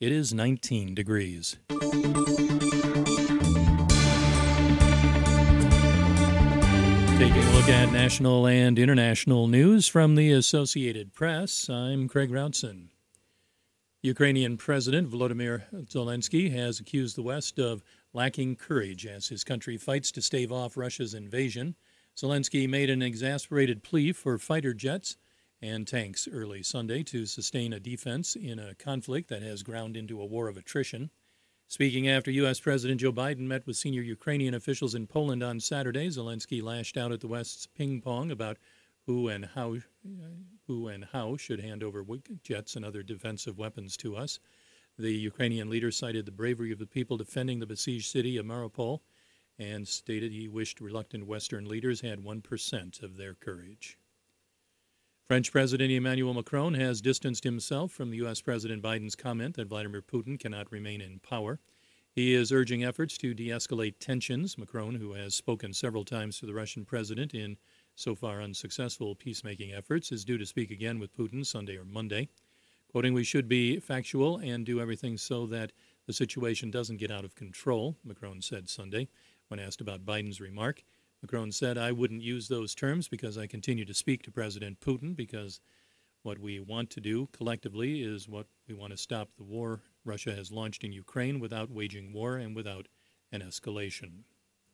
It is 19 degrees. Taking a look at national and international news from the Associated Press, I'm Craig Routson. Ukrainian President Volodymyr Zelensky has accused the West of lacking courage as his country fights to stave off Russia's invasion. Zelensky made an exasperated plea for fighter jets and tanks early Sunday to sustain a defense in a conflict that has ground into a war of attrition. Speaking after U.S. President Joe Biden met with senior Ukrainian officials in Poland on Saturday, Zelensky lashed out at the West's ping-pong about who and how should hand over jets and other defensive weapons to us. The Ukrainian leader cited the bravery of the people defending the besieged city of Mariupol and stated he wished reluctant Western leaders had 1% of their courage. French President Emmanuel Macron has distanced himself from U.S. President Biden's comment that Vladimir Putin cannot remain in power. He is urging efforts to de-escalate tensions. Macron, who has spoken several times to the Russian president in so far unsuccessful peacemaking efforts, is due to speak again with Putin Sunday or Monday. Quoting, "We should be factual and do everything so that the situation doesn't get out of control," Macron said Sunday. When asked about Biden's remark, Macron said, "I wouldn't use those terms because I continue to speak to President Putin because what we want to do collectively is what we want to stop the war Russia has launched in Ukraine without waging war and without an escalation."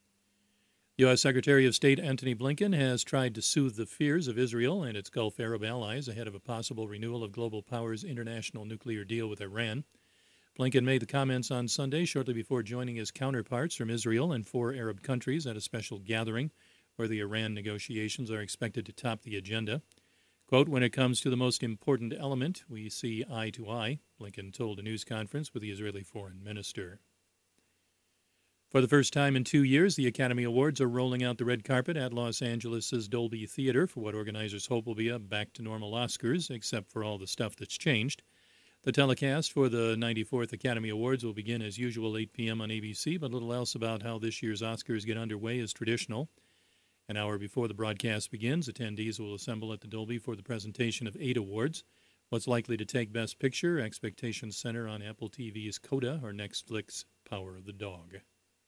U.S. Secretary of State Antony Blinken has tried to soothe the fears of Israel and its Gulf Arab allies ahead of a possible renewal of global power's international nuclear deal with Iran. Blinken made the comments on Sunday shortly before joining his counterparts from Israel and 4 Arab countries at a special gathering where the Iran negotiations are expected to top the agenda. Quote, "When it comes to the most important element, we see eye to eye," Blinken told a news conference with the Israeli foreign minister. For the first time in 2 years, the Academy Awards are rolling out the red carpet at Los Angeles' Dolby Theater for what organizers hope will be a back-to-normal Oscars, except for all the stuff that's changed. The telecast for the 94th Academy Awards will begin as usual 8 p.m. on ABC, but little else about how this year's Oscars get underway is traditional. An hour before the broadcast begins, attendees will assemble at the Dolby for the presentation of 8 awards. What's likely to take Best Picture, expectations center on Apple TV's Coda or Netflix's Power of the Dog.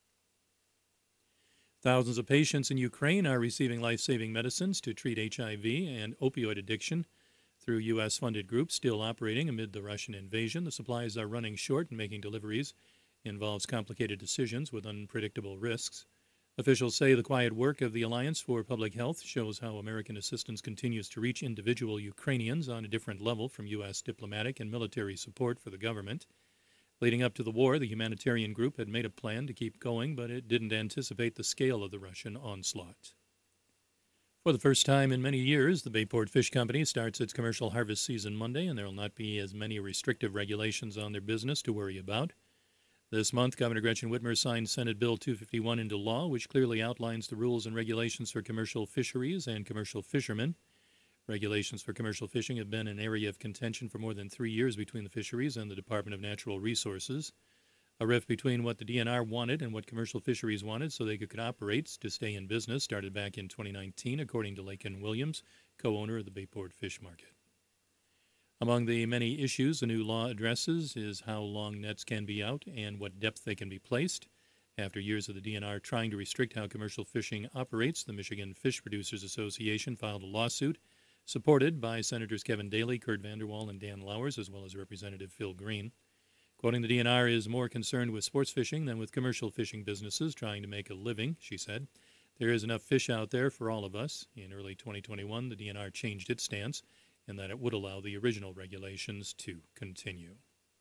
Thousands of patients in Ukraine are receiving life-saving medicines to treat HIV and opioid addiction through U.S.-funded groups still operating amid the Russian invasion. The supplies are running short, and making deliveries involves complicated decisions with unpredictable risks. Officials say the quiet work of the Alliance for Public Health shows how American assistance continues to reach individual Ukrainians on a different level from U.S. diplomatic and military support for the government. Leading up to the war, the humanitarian group had made a plan to keep going, but it didn't anticipate the scale of the Russian onslaught. For the first time in many years, the Bayport Fish Company starts its commercial harvest season Monday, and there will not be as many restrictive regulations on their business to worry about. This month, Governor Gretchen Whitmer signed Senate Bill 251 into law, which clearly outlines the rules and regulations for commercial fisheries and commercial fishermen. Regulations for commercial fishing have been an area of contention for more than 3 years between the fisheries and the Department of Natural Resources. A rift between what the DNR wanted and what commercial fisheries wanted so they could operate to stay in business started back in 2019, according to Laken Williams, co-owner of the Bayport Fish Market. Among the many issues the new law addresses is how long nets can be out and what depth they can be placed. After years of the DNR trying to restrict how commercial fishing operates, the Michigan Fish Producers Association filed a lawsuit supported by Senators Kevin Daly, Kurt Vanderwall, and Dan Lowers, as well as Representative Phil Green. Quoting, "The DNR is more concerned with sports fishing than with commercial fishing businesses trying to make a living," she said. "There is enough fish out there for all of us." In early 2021, the DNR changed its stance in that it would allow the original regulations to continue.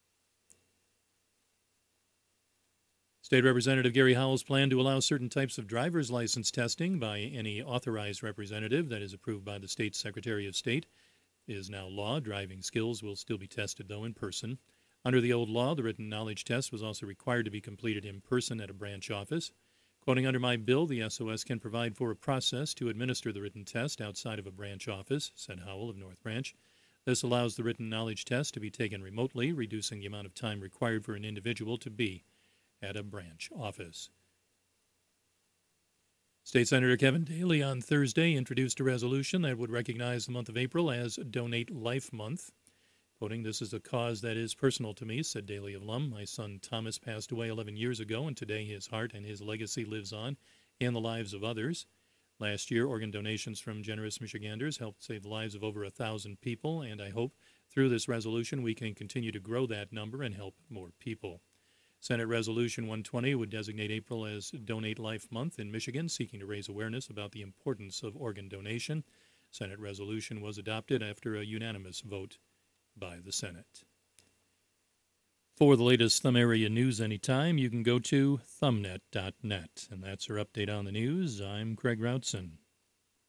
State Representative Gary Howell's plan to allow certain types of driver's license testing by any authorized representative that is approved by the state's Secretary of State is now law. Driving skills will still be tested, though, in person. Under the old law, the written knowledge test was also required to be completed in person at a branch office. Quoting, "Under my bill, the SOS can provide for a process to administer the written test outside of a branch office," said Howell of North Branch. "This allows the written knowledge test to be taken remotely, reducing the amount of time required for an individual to be at a branch office." State Senator Kevin Daly on Thursday introduced a resolution that would recognize the month of April as Donate Life Month. Quoting, "This is a cause that is personal to me," said Daley of Lum. "My son Thomas passed away 11 years ago, and today his heart and his legacy lives on in the lives of others. Last year, organ donations from generous Michiganders helped save the lives of over 1,000 people, and I hope through this resolution we can continue to grow that number and help more people." Senate Resolution 120 would designate April as Donate Life Month in Michigan, seeking to raise awareness about the importance of organ donation. Senate resolution was adopted after a unanimous vote by the Senate. For the latest Thumb Area news anytime, you can go to thumbnet.net. And that's our update on the news. I'm Craig Routson.